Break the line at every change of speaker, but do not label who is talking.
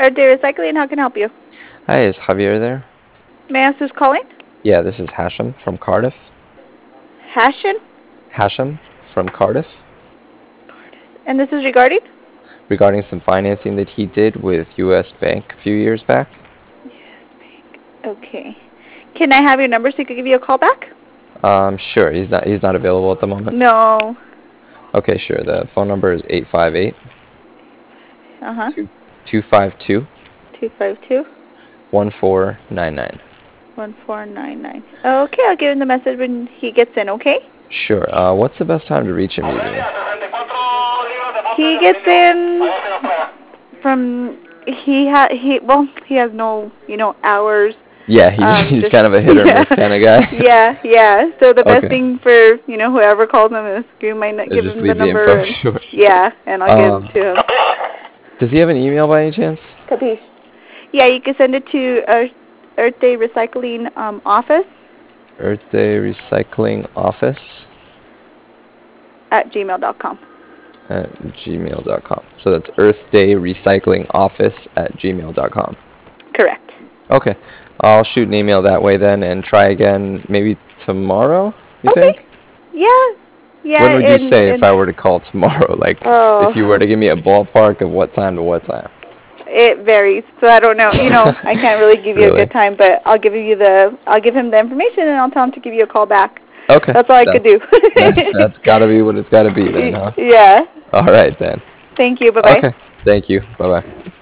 Are they recycling? How can I help you?
Hi, is Javier there?
May I ask who's calling?
Yeah, this is Hashem from Cardiff.
Hashin?
Hashem from Cardiff
And this is regarding?
regarding some financing that he did with US Bank a few years back.
Okay. Can I have your number so he could give you a call back?
Sure, he's not available at the moment.
No.
Okay, sure. The phone number is 858
Uh-huh.
252
252
1499.
1499. Okay, I'll give him the message when he gets in, okay?
Sure. What's the best time to reach him usually?
He gets in from he has no, hours.
Yeah, he's
Just
kind of a hit or miss
yeah.
kind of guy.
Yeah. So the best
Okay.
thing for, whoever calls him is give
Just
him the
leave the
number
info.
and
Sure.
yeah, and I'll give it to him.
Does he have an email by any chance?
Capiche? Yeah, you can send it to Earth Day Recycling office
Earth Day Recycling Office
at gmail.com.
at gmail.com. So that's Earth Day Recycling Office at gmail.com.
Correct.
Okay. I'll shoot an email that way then and try again maybe tomorrow, you
Okay.
think?
Yeah. Yeah.
When would you say if
and
I were to call tomorrow? Like, if you were
oh,
to give me a ballpark of what time to what time?
it varies. So I don't know. I can't really give you a
Really?
good time, but I'll give him the information and I'll tell him to give you a call back.
Okay.
That's all I could do.
That's gotta be what it's gotta be then, huh?
Yeah.
All right then.
Thank you. Bye bye.
Okay. Thank you. Bye bye.